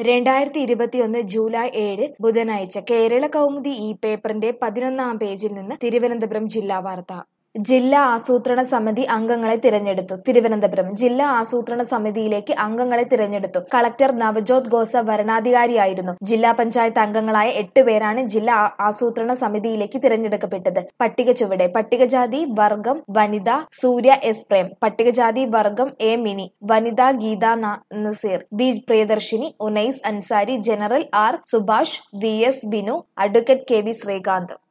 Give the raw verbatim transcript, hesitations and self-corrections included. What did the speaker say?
രണ്ടായിരത്തി ഇരുപത്തിയൊന്ന് ജൂലൈ ഏഴ് ബുധനാഴ്ച കേരള കൗമുദി ഈ പേപ്പറിന്റെ പതിനൊന്നാം പേജിൽ നിന്ന് തിരുവനന്തപുരം ജില്ലാ വാർത്ത. ജില്ലാ ആസൂത്രണ സമിതി അംഗങ്ങളെ തിരഞ്ഞെടുത്തു. തിരുവനന്തപുരം ജില്ലാ ആസൂത്രണ സമിതിയിലേക്ക് അംഗങ്ങളെ തിരഞ്ഞെടുത്തു. കളക്ടർ നവജോത് ഖോസ വരണാധികാരിയായിരുന്നു. ജില്ലാ പഞ്ചായത്ത് അംഗങ്ങളായ എട്ട് പേരാണ് ജില്ലാ ആസൂത്രണ സമിതിയിലേക്ക് തിരഞ്ഞെടുക്കപ്പെട്ടത്. പട്ടിക ചുവടെ. പട്ടികജാതി വർഗം വനിത സൂര്യ എസ് പ്രേം, പട്ടികജാതി വർഗം എ മിനി, വനിത Geetha Nazeer, B Priyadarshini, Unais Ansari, general R Subhash, V S Binu, advocate K V Srikanth.